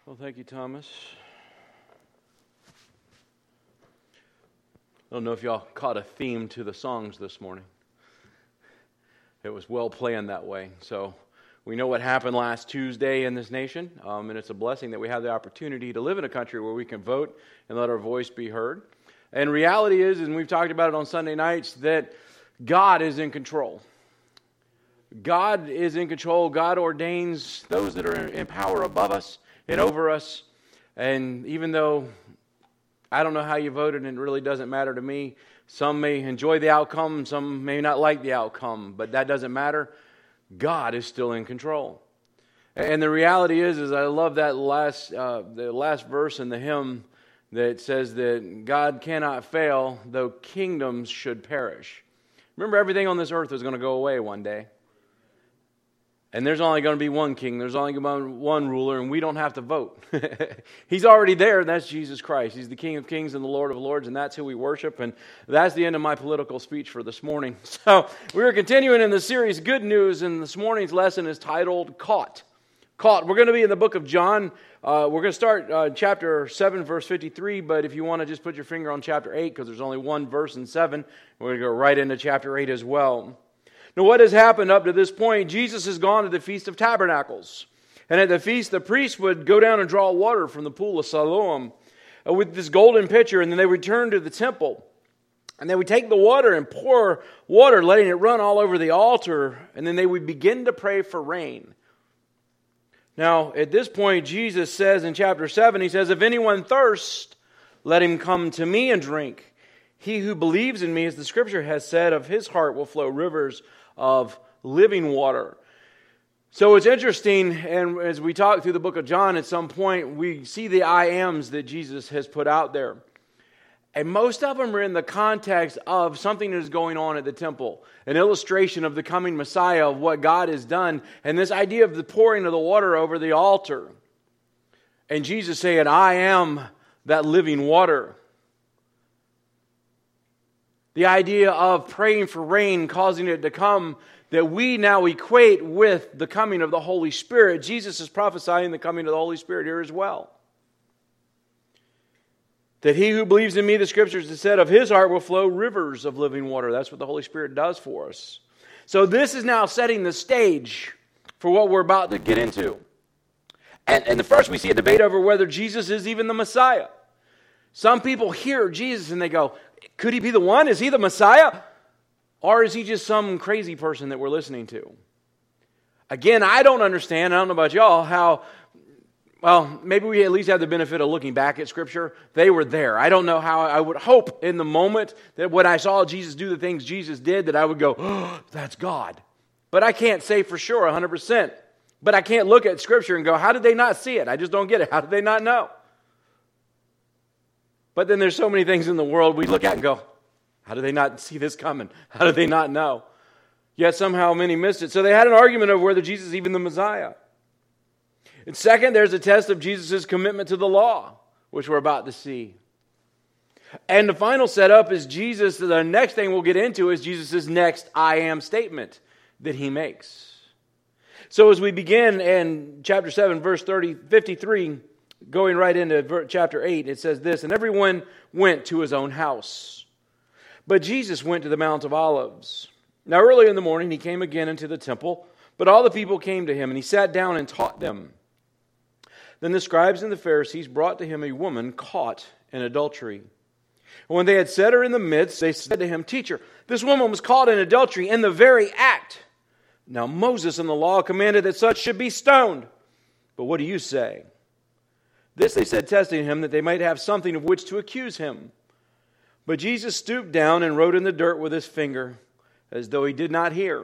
Well, thank you, Thomas. I don't know if y'all caught a theme to the songs this morning. It was well planned that way. So we know what happened last Tuesday in this nation, and it's a blessing that we have the opportunity to live in a country where we can vote and let our voice be heard. And reality is, and we've talked about it on Sunday nights, that God is in control. God is in control. God ordains those that are in power above us and over us. And even though I don't know how you voted and it really doesn't matter to me, some may enjoy the outcome, some may not like the outcome, but that doesn't matter. God is still in control. And the reality is I love that the last verse in the hymn that says that God cannot fail, though kingdoms should perish. Remember, everything on this earth is going to go away one day. And there's only going to be one king. There's only going to be one ruler, and we don't have to vote. He's already there, and that's Jesus Christ. He's the King of kings and the Lord of lords, and that's who we worship. And that's the end of my political speech for this morning. So we're continuing in the series Good News, and this morning's lesson is titled Caught. Caught. We're going to be in the book of John. We're going to start chapter 7, verse 53, but if you want to just put your finger on chapter 8, because there's only one verse in 7, we're going to go right into chapter 8 as well. Now, what has happened up to this point? Jesus has gone to the Feast of Tabernacles. And at the feast, the priests would go down and draw water from the pool of Siloam with this golden pitcher, and then they would return to the temple. And they would take the water and pour water, letting it run all over the altar, and then they would begin to pray for rain. Now, at this point, Jesus says in chapter 7, he says, "If anyone thirst, let him come to me and drink. He who believes in me, as the scripture has said, of his heart will flow rivers of living water." So it's interesting, and as we talk through the book of John, at some point we see the I ams that Jesus has put out there. And most of them are in the context of something that is going on at the temple, an illustration of the coming Messiah, of what God has done, and this idea of the pouring of the water over the altar. And Jesus saying, "I am that living water." The idea of praying for rain, causing it to come, that we now equate with the coming of the Holy Spirit. Jesus is prophesying the coming of the Holy Spirit here as well. That he who believes in me, the scriptures have said, of his heart will flow rivers of living water. That's what the Holy Spirit does for us. So this is now setting the stage for what we're about to get into. And first we see a debate over whether Jesus is even the Messiah. Some people hear Jesus and they go, could he be the one? Is he the Messiah? Or is he just some crazy person that we're listening to? Again, I don't understand, I don't know about y'all, how, well, maybe we at least have the benefit of looking back at Scripture. They were there. I don't know how. I would hope in the moment that when I saw Jesus do the things Jesus did, that I would go, oh, that's God. But I can't say for sure 100%. But I can't look at Scripture and go, how did they not see it? I just don't get it. How did they not know? But then there's so many things in the world we look at and go, how did they not see this coming? How did they not know? Yet somehow many missed it. So they had an argument over whether Jesus is even the Messiah. And second, there's a test of Jesus' commitment to the law, which we're about to see. And the final setup is Jesus. The next thing we'll get into is Jesus' next I am statement that he makes. So as we begin in chapter 7, verse 53, going right into chapter 8, it says this, "And everyone went to his own house. But Jesus went to the Mount of Olives. Now early in the morning he came again into the temple, but all the people came to him, and he sat down and taught them. Then the scribes and the Pharisees brought to him a woman caught in adultery. And when they had set her in the midst, they said to him, 'Teacher, this woman was caught in adultery in the very act. Now Moses in the law commanded that such should be stoned. But what do you say?' This they said, testing him, that they might have something of which to accuse him. But Jesus stooped down and wrote in the dirt with his finger, as though he did not hear.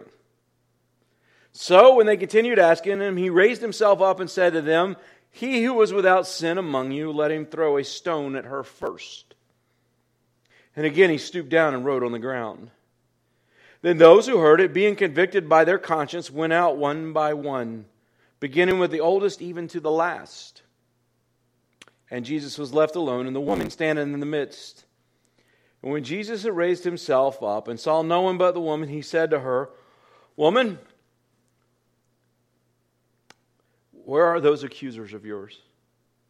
So when they continued asking him, he raised himself up and said to them, 'He who was without sin among you, let him throw a stone at her first.' And again he stooped down and wrote on the ground. Then those who heard it, being convicted by their conscience, went out one by one, beginning with the oldest even to the last. And Jesus was left alone, and the woman standing in the midst. And when Jesus had raised himself up and saw no one but the woman, he said to her, 'Woman, where are those accusers of yours?'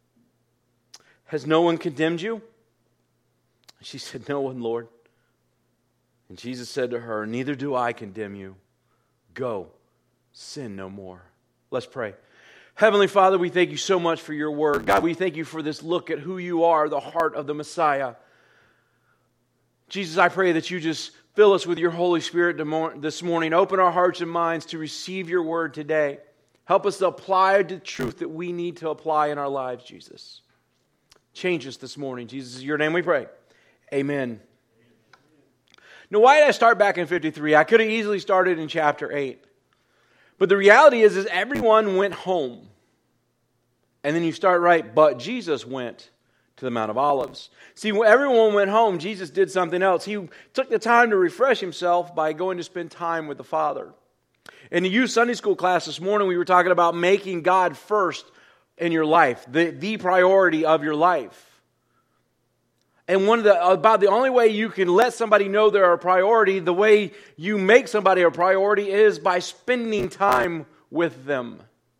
Has no one condemned you? She said, no one, Lord. And Jesus said to her, neither do I condemn you. Go, sin no more. Let's pray. Heavenly Father, we thank you so much for your word. God, we thank you for this look at who you are, the heart of the Messiah. Jesus, I pray that you just fill us with your Holy Spirit this morning. Open our hearts and minds to receive your word today. Help us to apply the truth that we need to apply in our lives, Jesus. Change us this morning. Jesus, in your name we pray. Amen. Now, why did I start back in 53? I could have easily started in chapter 8. But the reality is everyone went home. And then you start right, but Jesus went to the Mount of Olives. See, when everyone went home, Jesus did something else. He took the time to refresh himself by going to spend time with the Father. In the youth Sunday school class this morning, we were talking about making God first in your life, the priority of your life. And about the only way you can let somebody know they're a priority, the way you make somebody a priority is by spending time with them.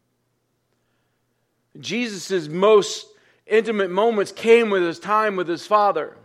Jesus' most intimate moments came with his time with his Father.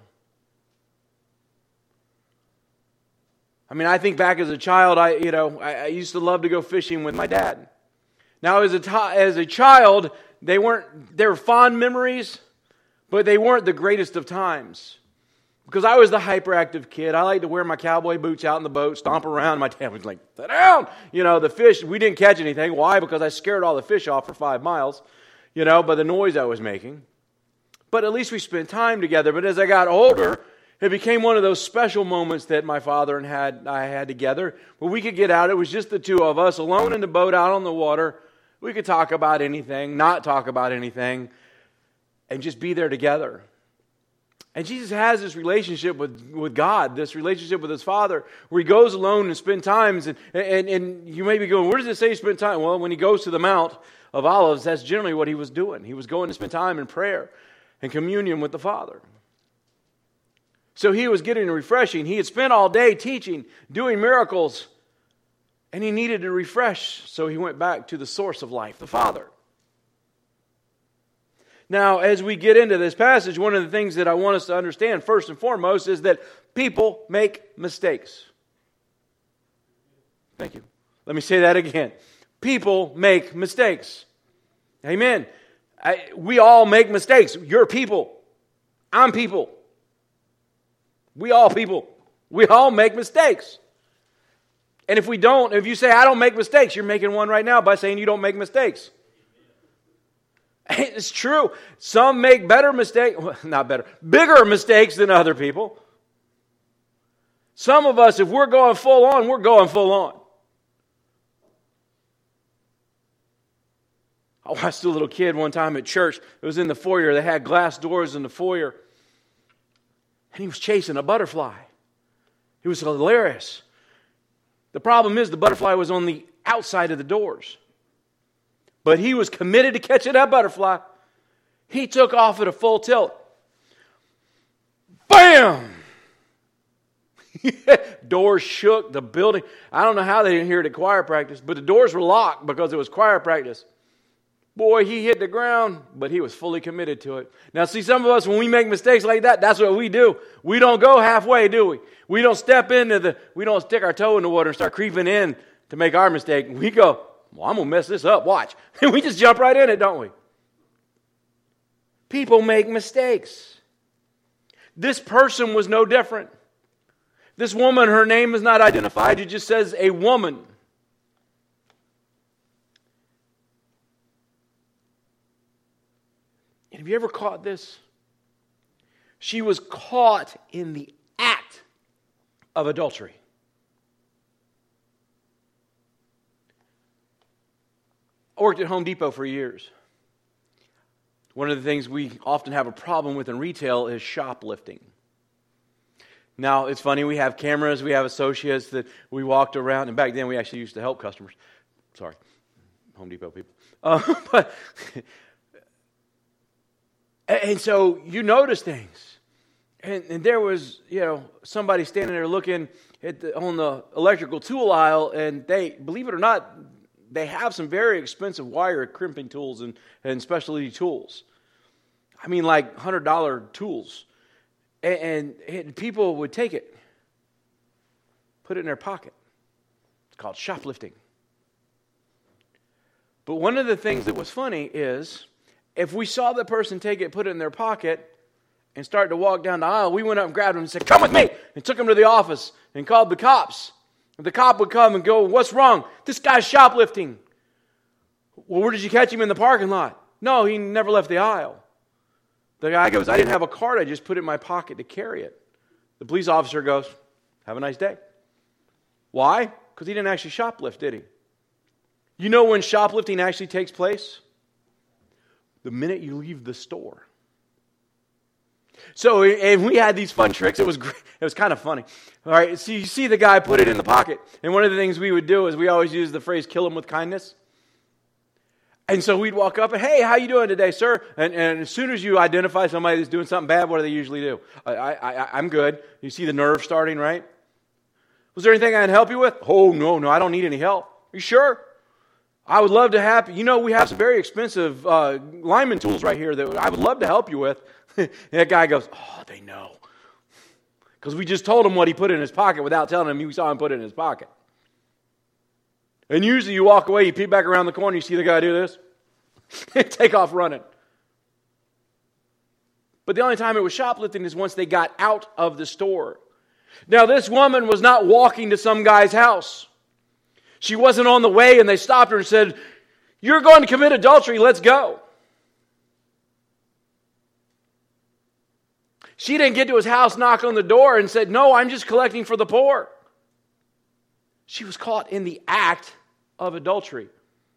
I mean, I think back as a child, I used to love to go fishing with my dad. Now, as a child, they were fond memories, but they weren't the greatest of times. Because I was the hyperactive kid. I liked to wear my cowboy boots out in the boat, stomp around. My dad was like, sit down! The fish, we didn't catch anything. Why? Because I scared all the fish off for 5 miles, by the noise I was making. But at least we spent time together. But as I got older, it became one of those special moments that my father and I had together, where we could get out. It was just the two of us, alone in the boat, out on the water. We could talk about anything, not talk about anything, and just be there together. And Jesus has this relationship with God, this relationship with his Father, where he goes alone and spends times. And you may be going, where does it say he spent time? Well, when he goes to the Mount of Olives, that's generally what he was doing. He was going to spend time in prayer and communion with the Father. So he was getting refreshing. He had spent all day teaching, doing miracles, and he needed to refresh. So he went back to the source of life, the Father. Now, as we get into this passage, one of the things that I want us to understand first and foremost is that people make mistakes. Thank you. Let me say that again. People make mistakes. Amen. We all make mistakes. You're people. I'm people. We all people. We all make mistakes. And if you say, I don't make mistakes, you're making one right now by saying you don't make mistakes. It's true. Some make bigger mistakes than other people. Some of us, if we're going full on, we're going full on. I watched a little kid one time at church. It was in the foyer. They had glass doors in the foyer. And he was chasing a butterfly. It was hilarious. The problem is the butterfly was on the outside of the doors. But he was committed to catching that butterfly. He took off at a full tilt. Bam! Doors shook, the building. I don't know how they didn't hear it at choir practice, but the doors were locked because it was choir practice. Boy, he hit the ground, but he was fully committed to it. Now, see, some of us, when we make mistakes like that, that's what we do. We don't go halfway, do we? We don't we don't stick our toe in the water and start creeping in to make our mistake. We go, well, I'm going to mess this up, watch. And we just jump right in it, don't we? People make mistakes. This person was no different. This woman, her name is not identified. It just says a woman. And have you ever caught this? She was caught in the act of adultery. I worked at Home Depot for years. One of the things we often have a problem with in retail is shoplifting. Now, it's funny, we have cameras, we have associates that we walked around, and back then we actually used to help customers. Sorry, Home Depot people. And so you notice things. And there was, somebody standing there looking on the electrical tool aisle, and they, believe it or not, they have some very expensive wire crimping tools and specialty tools. I mean, like $100 tools. And people would take it, put it in their pocket. It's called shoplifting. But one of the things that was funny is, if we saw the person take it, put it in their pocket, and start to walk down the aisle, we went up and grabbed him and said, "Come with me!" and took him to the office and called the cops. And the cop would come and go, "What's wrong?" "This guy's shoplifting." "Well, where did you catch him? In the parking lot?" "No, he never left the aisle." The guy goes, "I didn't have a card, I just put it in my pocket to carry it." The police officer goes, "Have a nice day." Why? Because he didn't actually shoplift, did he? You know when shoplifting actually takes place? The minute you leave the store. So, and we had these fun tricks. It was great. It was kind of funny. All right, so you see the guy put it in the pocket. And one of the things we would do is we always use the phrase, "kill him with kindness." And so we'd walk up and, "Hey, how you doing today, sir?" And as soon as you identify somebody that's doing something bad, what do they usually do? I'm good. You see the nerve starting, right? "Was there anything I can help you with?" "Oh, no, I don't need any help." "Are you sure?" "I would love to have, we have some very expensive lineman tools right here that I would love to help you with." And that guy goes, "Oh, they know." Because we just told him what he put in his pocket without telling him we saw him put it in his pocket. And usually you walk away, you peek back around the corner, you see the guy do this, and take off running. But the only time it was shoplifting is once they got out of the store. Now, this woman was not walking to some guy's house. She wasn't on the way and they stopped her and said, "You're going to commit adultery, let's go." She didn't get to his house, knock on the door, and said, "No, I'm just collecting for the poor." She was caught in the act of adultery.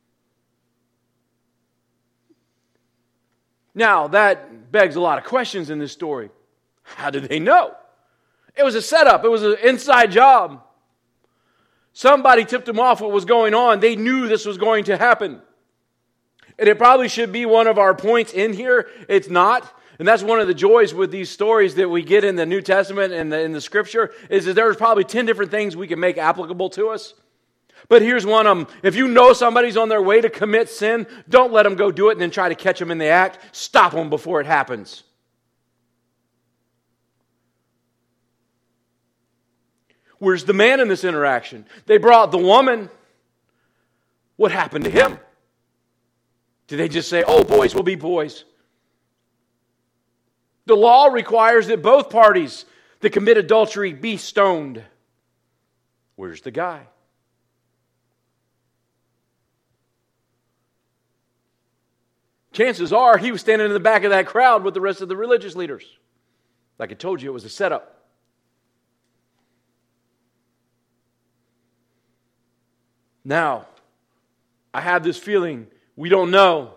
Now, that begs a lot of questions in this story. How did they know? It was a setup. It was an inside job. Somebody tipped them off what was going on. They knew this was going to happen. And it probably should be one of our points in here. It's not. And that's one of the joys with these stories that we get in the New Testament and in the Scripture, is that there's probably 10 different things we can make applicable to us. But here's one of them. If you know somebody's on their way to commit sin, don't let them go do it and then try to catch them in the act. Stop them before it happens. Where's the man in this interaction? They brought the woman. What happened to him? Did they just say, "Oh, boys will be boys"? The law requires that both parties that commit adultery be stoned. Where's the guy? Chances are he was standing in the back of that crowd with the rest of the religious leaders. Like I told you, it was a setup. Now, I have this feeling, we don't know,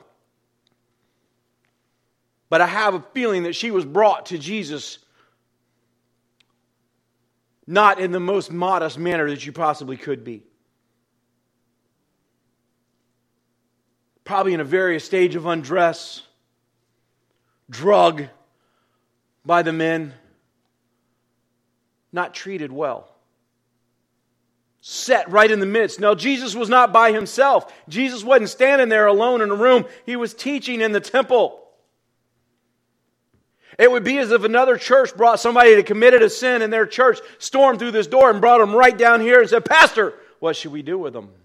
but I have a feeling that she was brought to Jesus not in the most modest manner that you possibly could be. Probably in a various stage of undress, drug by the men, not treated well. Set right in the midst. Now, Jesus was not by himself. Jesus wasn't standing there alone in a room. He was teaching in the temple. It would be as if another church brought somebody that committed a sin in their church, stormed through this door and brought them right down here and said, "Pastor, what should we do with them?"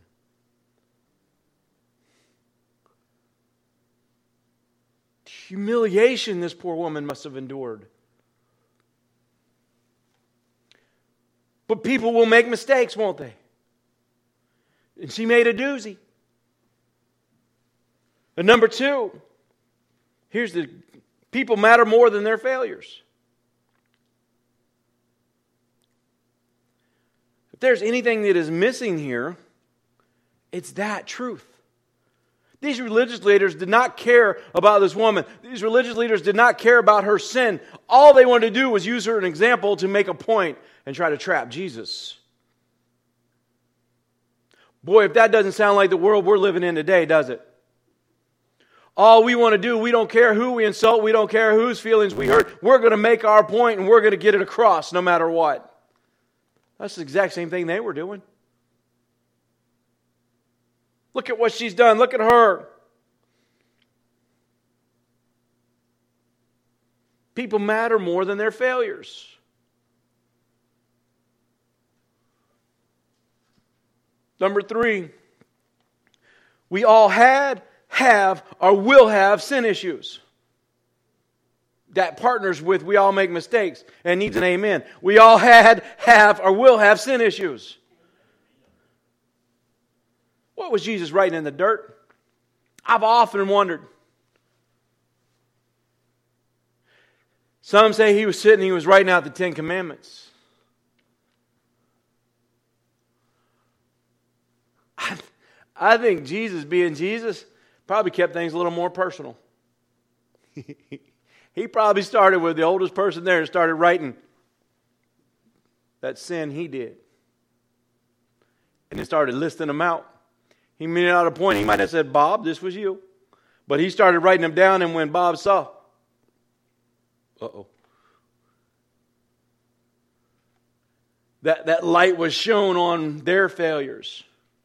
Humiliation this poor woman must have endured. But people will make mistakes, won't they? And she made a doozy. And number two, here's the people matter more than their failures. If there's anything that is missing here, it's that truth. These religious leaders did not care about this woman. These religious leaders did not care about her sin. All they wanted to do was use her as an example to make a point and try to trap Jesus. Boy, if that doesn't sound like the world we're living in today, does it? All we want to do, we don't care who we insult, we don't care whose feelings we hurt. We're going to make our point and we're going to get it across no matter what. That's the exact same thing they were doing. Look at what she's done. Look at her. People matter more than their failures. Number 3, we all had, have, or will have sin issues. That partners with we all make mistakes and needs an amen. We all had, have, or will have sin issues. What was Jesus writing in the dirt? I've often wondered. Some say he was sitting, he was writing out the 10 Commandments. I think Jesus, being Jesus, probably kept things a little more personal. He probably started with the oldest person there and started writing that sin he did. And then started listing them out. He made out a point. He might have said, Bob, this was you. But he started writing them down, and when Bob saw, that light was shown on their failures.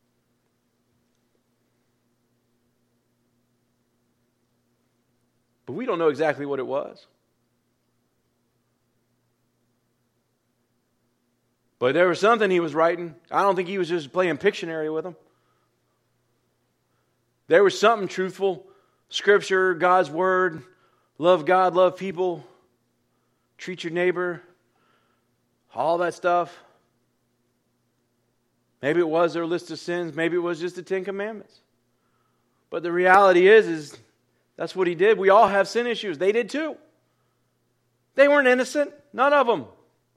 But we don't know exactly what it was. But there was something he was writing. I don't think he was just playing Pictionary with them. There was something truthful. Scripture, God's Word, love God, love people, treat your neighbor, all that stuff. Maybe it was their list of sins. Maybe it was just the 10 Commandments. But the reality is that's what he did. We all have sin issues. They did too. They weren't innocent. None of them.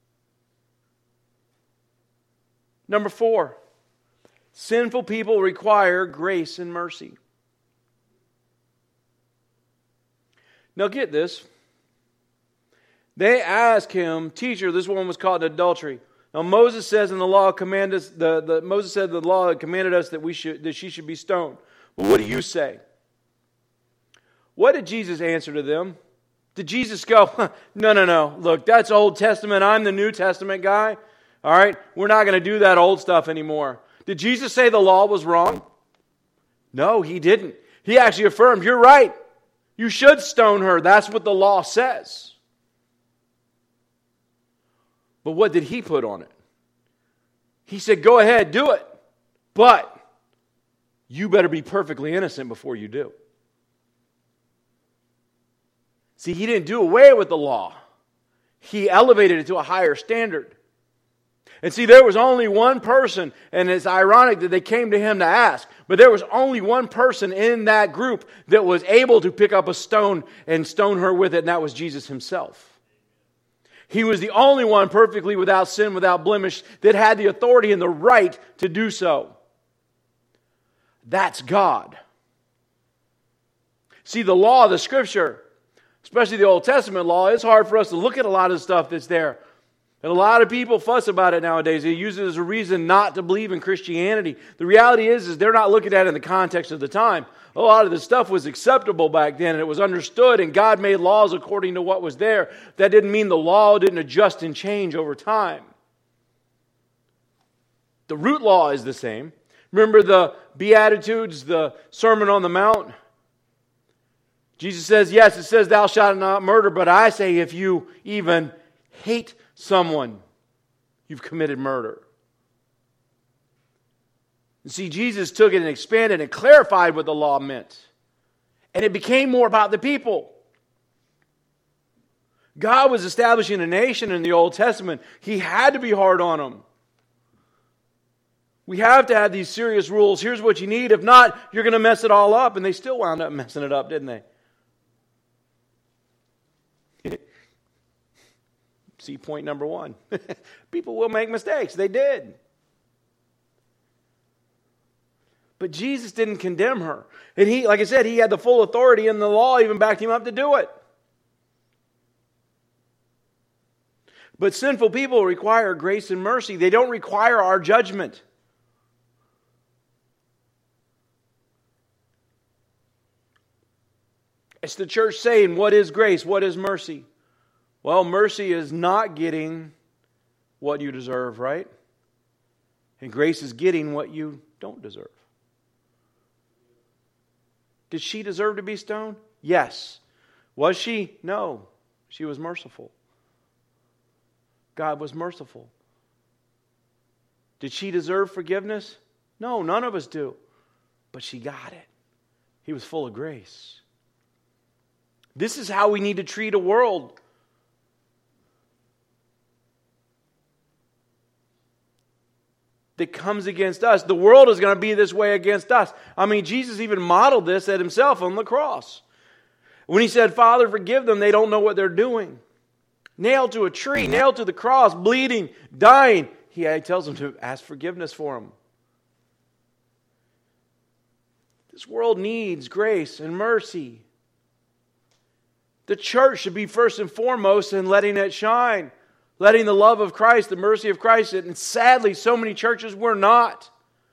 Number 4. Sinful people require grace and mercy. Now get this. They ask him, Teacher, this woman was caught in adultery. Now Moses says in the law commanded us, Moses said the law commanded us that she should be stoned. But what do you say? What did Jesus answer to them? Did Jesus go, no, look, that's Old Testament, I'm the New Testament guy. All right, we're not going to do that old stuff anymore. Did Jesus say the law was wrong? No, he didn't. He actually affirmed, you're right. You should stone her. That's what the law says. But what did he put on it? He said, go ahead, do it. But you better be perfectly innocent before you do. See, he didn't do away with the law. He elevated it to a higher standard. And see, there was only one person, and it's ironic that they came to him to ask, but there was only one person in that group that was able to pick up a stone and stone her with it, and that was Jesus himself. He was the only one perfectly without sin, without blemish, that had the authority and the right to do so. That's God. See, the law, the Scripture, especially the Old Testament law, it's hard for us to look at a lot of stuff that's there. And a lot of people fuss about it nowadays. They use it as a reason not to believe in Christianity. The reality is they're not looking at it in the context of the time. A lot of the stuff was acceptable back then, and it was understood, and God made laws according to what was there. That didn't mean the law didn't adjust and change over time. The root law is the same. Remember the Beatitudes, the Sermon on the Mount? Jesus says, yes, it says, thou shalt not murder, but I say if you even hate someone, you've committed murder. You see, Jesus took it and expanded and clarified what the law meant. And it became more about the people. God was establishing a nation in the Old Testament. He had to be hard on them. We have to have these serious rules. Here's what you need. If not, you're going to mess it all up. And they still wound up messing it up, didn't they? See point number 1. People will make mistakes. They did. But Jesus didn't condemn her. And he, like I said, he had the full authority, and the law even backed him up to do it. But sinful people require grace and mercy. They don't require our judgment. It's the church saying, what is grace? What is mercy? Well, mercy is not getting what you deserve, right? And grace is getting what you don't deserve. Did she deserve to be stoned? Yes. Was she? No. She was merciful. God was merciful. Did she deserve forgiveness? No, none of us do. But she got it. He was full of grace. This is how we need to treat a world. That comes against us. The world is going to be this way against us. I mean, Jesus even modeled this at himself on the cross. When he said, Father, forgive them, they don't know what they're doing. Nailed to a tree, nailed to the cross, bleeding, dying. He tells them to ask forgiveness for them. This world needs grace and mercy. The church should be first and foremost in letting it shine. Letting the love of Christ, the mercy of Christ, and sadly, so many churches were not.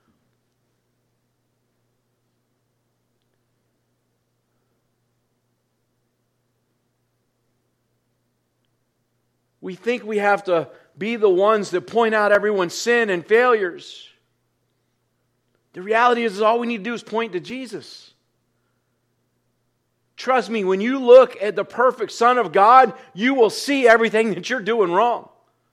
We think we have to be the ones that point out everyone's sin and failures. The reality is all we need to do is point to Jesus. Trust me, when you look at the perfect Son of God, you will see everything that you're doing wrong.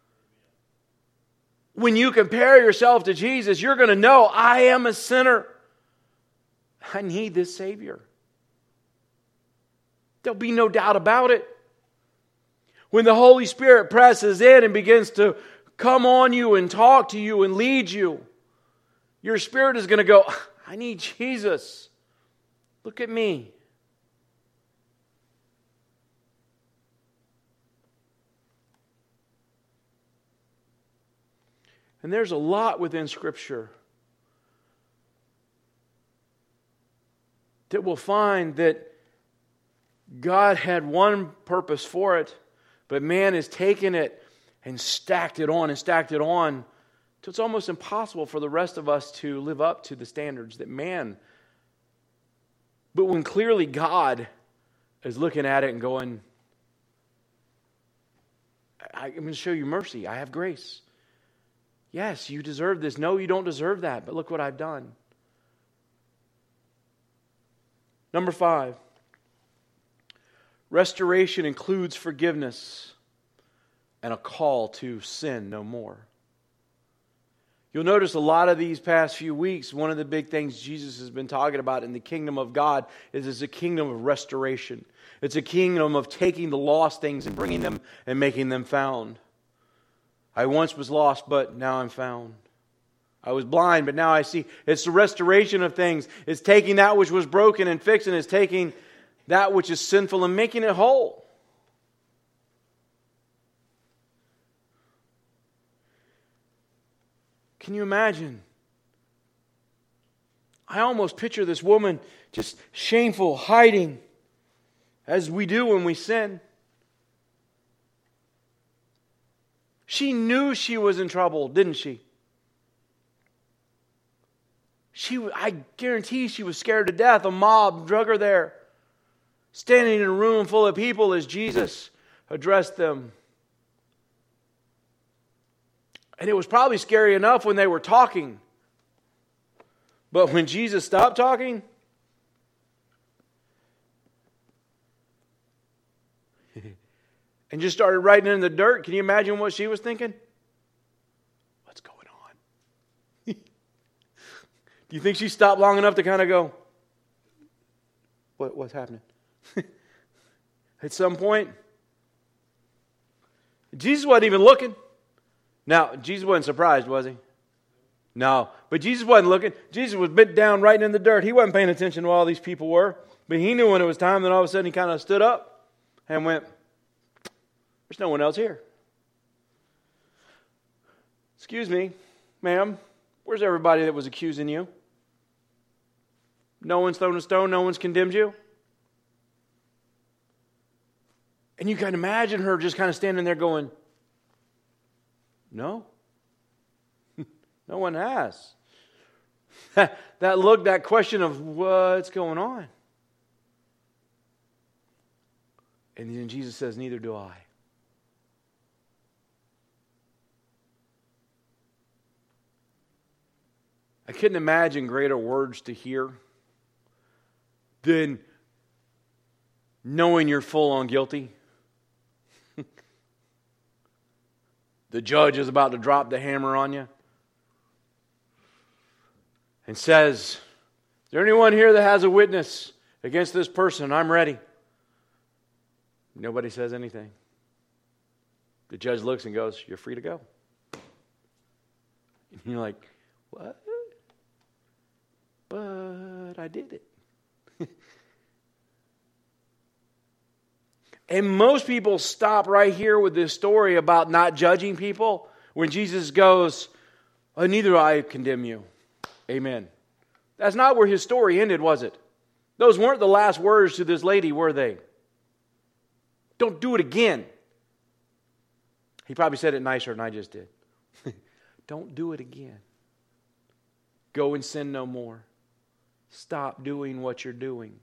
When you compare yourself to Jesus, you're going to know, I am a sinner. I need this Savior. There'll be no doubt about it. When the Holy Spirit presses in and begins to come on you and talk to you and lead you, your spirit is going to go, I need Jesus. Look at me. And there's a lot within Scripture that we'll find that God had one purpose for it, but man has taken it and stacked it on till it's almost impossible for the rest of us to live up to the standards that man. But when clearly God is looking at it and going, I'm going to show you mercy. I have grace. Yes, you deserve this. No, you don't deserve that, but look what I've done. Number 5. Restoration includes forgiveness and a call to sin no more. You'll notice a lot of these past few weeks, one of the big things Jesus has been talking about in the kingdom of God is it's a kingdom of restoration. It's a kingdom of taking the lost things and bringing them and making them found. I once was lost, but now I'm found. I was blind, but now I see. It's the restoration of things. It's taking that which was broken and fixing. It's taking that which is sinful and making it whole. Can you imagine? I almost picture this woman just shameful, hiding, as we do when we sin. She knew she was in trouble, didn't she? I guarantee she was scared to death. A mob drug her there. Standing in a room full of people as Jesus addressed them. And it was probably scary enough when they were talking. But when Jesus stopped talking, and just started writing in the dirt, can you imagine what she was thinking? What's going on? Do you think she stopped long enough to kind of go, what's happening? At some point, Jesus wasn't even looking. Now, Jesus wasn't surprised, was he? No, but Jesus wasn't looking. Jesus was bent down, writing in the dirt. He wasn't paying attention to all these people were. But he knew when it was time, then all of a sudden he kind of stood up and went, there's no one else here. Excuse me, ma'am, where's everybody that was accusing you? No one's thrown a stone, no one's condemned you? And you can imagine her just kind of standing there going, no. No one has. That look, that question of what's going on. And then Jesus says, neither do I. I couldn't imagine greater words to hear than knowing you're full on guilty The judge is about to drop the hammer on you and says, "Is there anyone here that has a witness against this person? I'm ready." Nobody says anything. The judge looks and goes, "You're free to go." And you're like, "What? But I did it." And most people stop right here with this story about not judging people when Jesus goes, "Oh, neither I condemn you." Amen. That's not where his story ended, was it? Those weren't the last words to this lady, were they? Don't do it again. He probably said it nicer than I just did. Don't do it again. Go and sin no more. Stop doing what you're doing.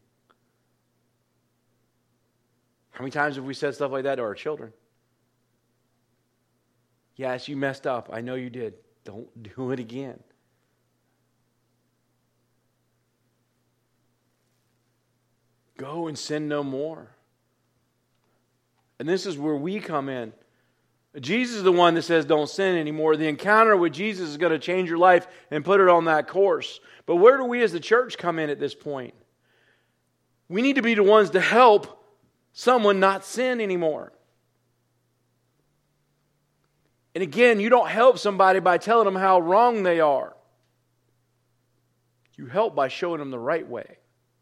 How many times have we said stuff like that to our children? Yes, you messed up. I know you did. Don't do it again. Go and sin no more. And this is where we come in. Jesus is the one that says don't sin anymore. The encounter with Jesus is going to change your life and put it on that course. But where do we as the church come in at this point? We need to be the ones to help someone not sin anymore. And again, you don't help somebody by telling them how wrong they are. You help by showing them the right way.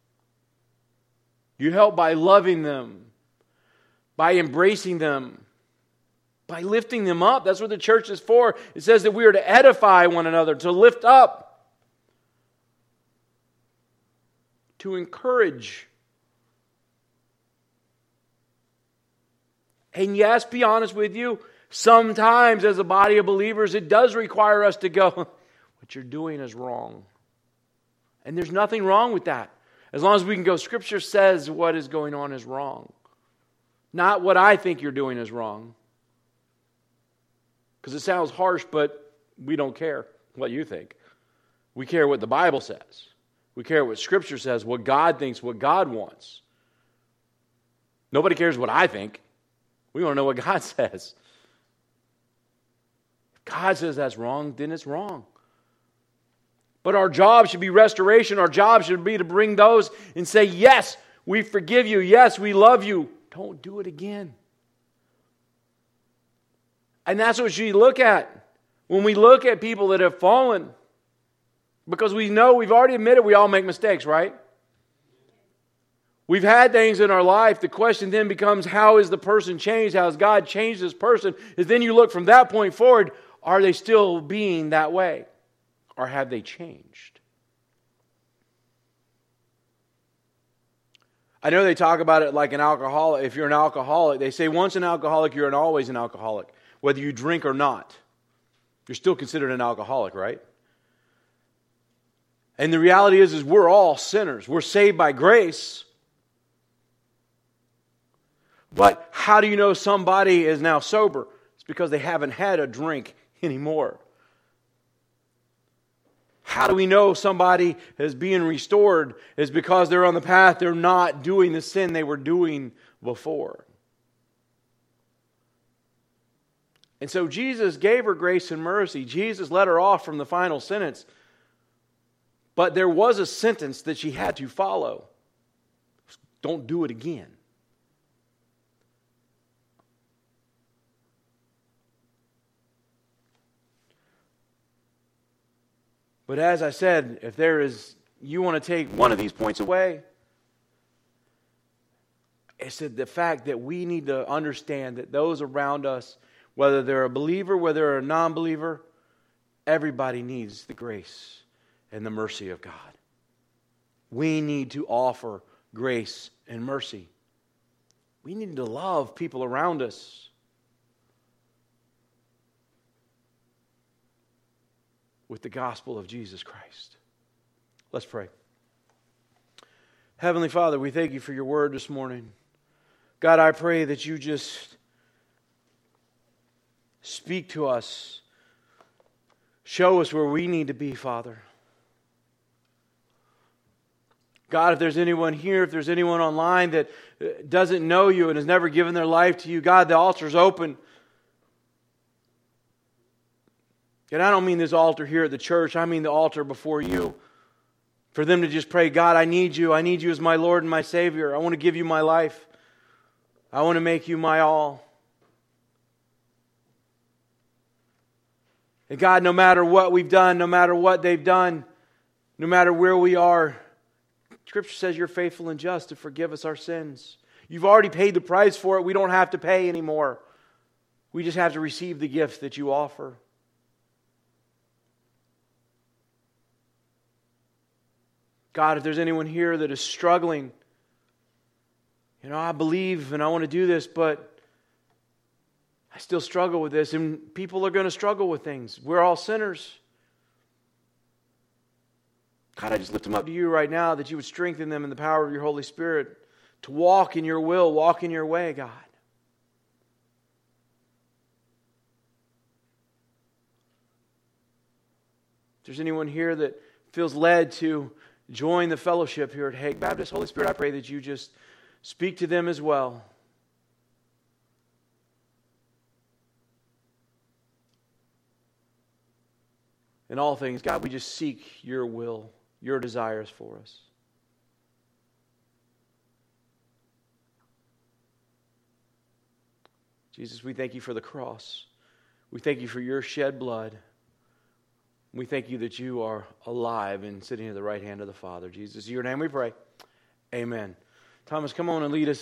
You help by loving them, by embracing them, by lifting them up. That's what the church is for. It says that we are to edify one another, to lift up, to encourage. And yes, be honest with you, sometimes as a body of believers, it does require us to go, what you're doing is wrong. And there's nothing wrong with that. As long as we can go, Scripture says what is going on is wrong. Not what I think you're doing is wrong. Because it sounds harsh, but we don't care what you think. We care what the Bible says. We care what Scripture says, what God thinks, what God wants. Nobody cares what I think. We want to know what God says. If God says that's wrong, then it's wrong. But our job should be restoration. Our job should be to bring those and say, yes, we forgive you. Yes, we love you. Don't do it again. And that's what we look at when we look at people that have fallen. Because we know, we've already admitted we all make mistakes, right? We've had things in our life. The question then becomes, how is the person changed? How has God changed this person? Is then you look from that point forward, are they still being that way? Or have they changed? I know they talk about it like an alcoholic. If you're an alcoholic, they say once an alcoholic, you're always an alcoholic. Whether you drink or not, you're still considered an alcoholic, right? And the reality is we're all sinners. We're saved by grace. But how do you know somebody is now sober? It's because they haven't had a drink anymore. How do we know somebody is being restored? Is because they're on the path, they're not doing the sin they were doing before. And so Jesus gave her grace and mercy. Jesus let her off from the final sentence. But there was a sentence that she had to follow. Don't do it again. But as I said, if you want to take one of these points away, it's the fact that we need to understand that those around us, whether they're a believer, whether they're a non-believer, everybody needs the grace and the mercy of God. We need to offer grace and mercy. We need to love people around us. With the gospel of Jesus Christ. Let's pray. Heavenly Father, we thank you for your word this morning. God, I pray that you just speak to us. Show us where we need to be, Father. God, if there's anyone here, if there's anyone online that doesn't know you and has never given their life to you, God, the altar's open. And I don't mean this altar here at the church. I mean the altar before you. For them to just pray, God, I need you. I need you as my Lord and my Savior. I want to give you my life. I want to make you my all. And God, no matter what we've done, no matter what they've done, no matter where we are, Scripture says you're faithful and just to forgive us our sins. You've already paid the price for it. We don't have to pay anymore. We just have to receive the gift that you offer. God, if there's anyone here that is struggling, I believe and I want to do this, but I still struggle with this. And people are going to struggle with things. We're all sinners. God, I just lift them up to you right now that you would strengthen them in the power of your Holy Spirit to walk in your will, walk in your way, God. If there's anyone here that feels led to join the fellowship here at Hague Baptist, Holy Spirit, I pray that you just speak to them as well. In all things, God, we just seek your will, your desires for us. Jesus, we thank you for the cross. We thank you for your shed blood. We thank you that you are alive and sitting at the right hand of the Father. Jesus, in your name we pray. Amen. Thomas, come on and lead us.